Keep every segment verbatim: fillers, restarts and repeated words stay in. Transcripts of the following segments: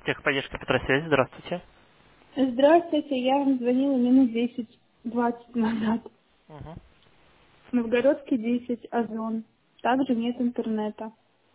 Техподдержка Петросвязь, здравствуйте. Здравствуйте, я вам звонила минут десять-двадцать назад. Мгм. Новгородский десять, Озон. Также нет интернета.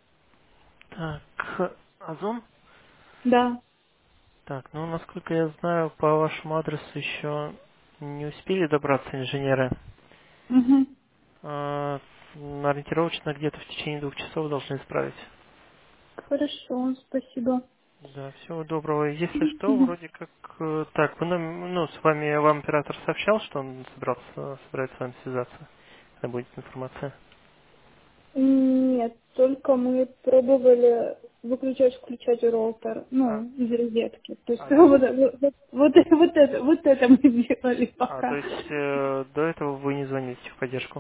Так, Озон? Да. Так, ну, насколько я знаю, по вашему адресу еще не успели добраться инженеры. Угу. А, ориентировочно где-то в течение двух часов должны исправить. Хорошо, спасибо. Да, всего доброго. Если что, Мгм. вроде как... э, Так, вы нам- ну, с вами, вам оператор сообщал, что он собрался, собирается с вами связаться? Когда будет информация? Нет, только мы пробовали выключать, включать роутер, А, ну, из розетки. То есть а, то вот, есть... вот, вот, вот это, вот это вот это мы делали А, то пока. есть э, до этого вы не звоните в поддержку?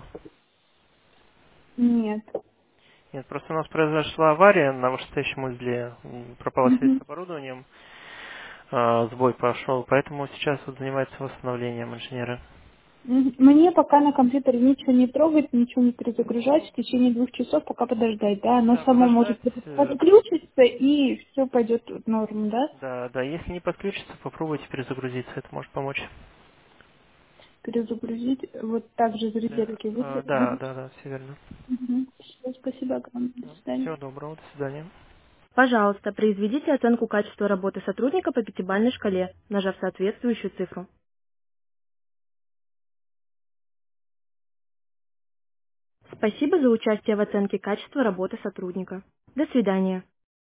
Нет. Нет, просто у нас произошла авария на вышестоящем узле, м, пропала связь Мгм. с оборудованием, а, сбой пошел, поэтому сейчас вот занимается восстановлением инженеры. Мгм. Мне пока на компьютере ничего не трогать, ничего не перезагружать, в течение двух часов пока подождать, да, оно Да, само может подождать, э, подключиться и все пойдет в норму, да, да, да, если не подключится, попробуйте перезагрузиться, это может помочь. перезагрузить, вот так же из Да, розетки а, выйти. да, да, да, все верно. Мгм. Всё, спасибо огромное, до свидания. Всего доброго, до свидания. Пожалуйста, произведите оценку качества работы сотрудника по пятибалльной шкале, нажав соответствующую цифру. Спасибо за участие в оценке качества работы сотрудника. До свидания.